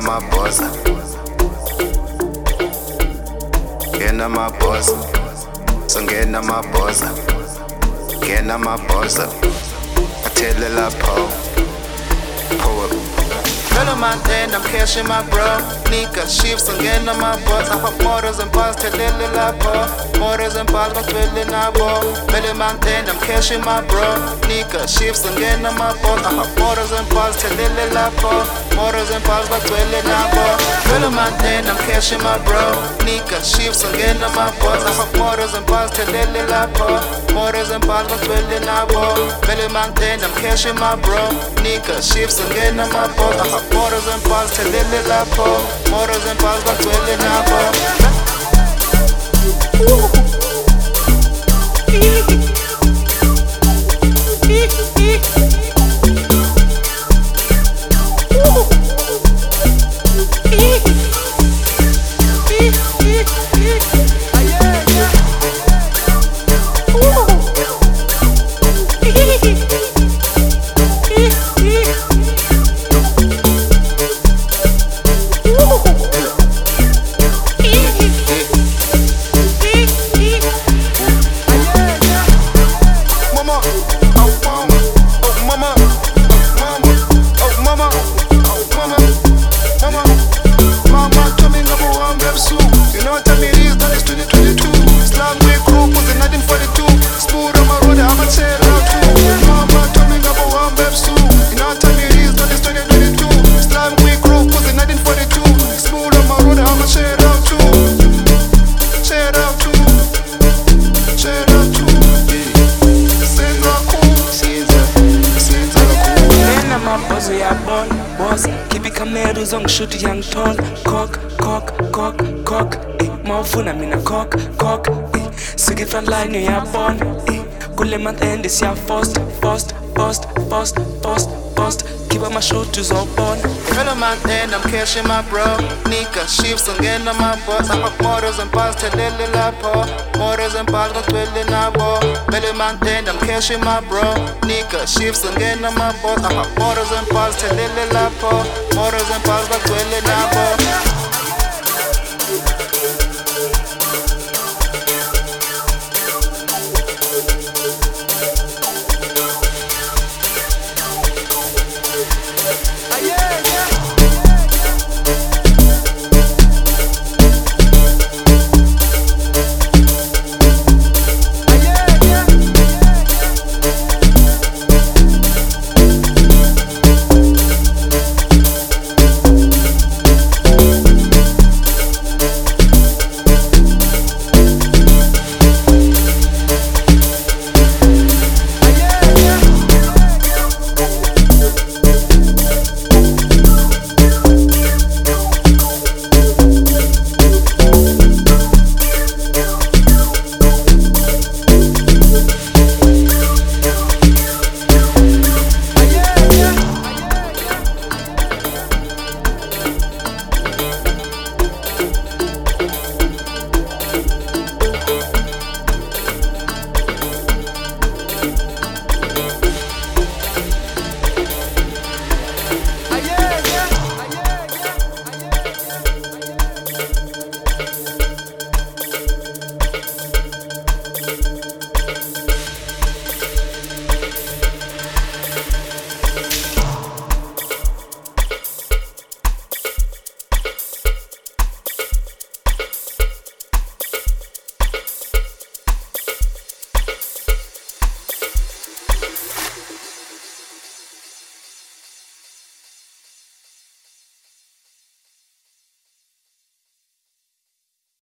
maboza, ngena maboza, songena maboza, ngena maboza, athelela pho, pho. Fellow man, then I'm cashing my bro. Nika, shifts and getting on my boss. I pop motors and bars to little lapo. Motors and bars, I'm feeling a ball. Fellow man, then I'm cashing my bro. Nika, shifts and getting on my boss. I pop motors and bars to little lapo. Motors and bars, I'm feeling a ball. Fellow man, then I'm cashing my bro. Nika, shifts and getting on my boss. I pop motors and bars to little lapo. Motors and bars, I'm feeling a ball. Fellow man, then I'm cashing my bro. Nika, shifts and getting on my boss. Motors and bars to little lapo. Motors and bars back to the Shoot young ton, cock, mawufuna mina cock, suke front line uyabona, kule month end siya post, keep on my shoot uzobona. Fellow man, then I'm cashing my bro. Nika, shifts and getting on my boss. I pop motors and bars to little lapo. Motors and bars, I'm feeling a ball. Fellow man, then I'm cashing my bro. Nika, shifts and getting on my boss. I pop motors and bars to little lapo. Motors and bars, I'm feeling a ball.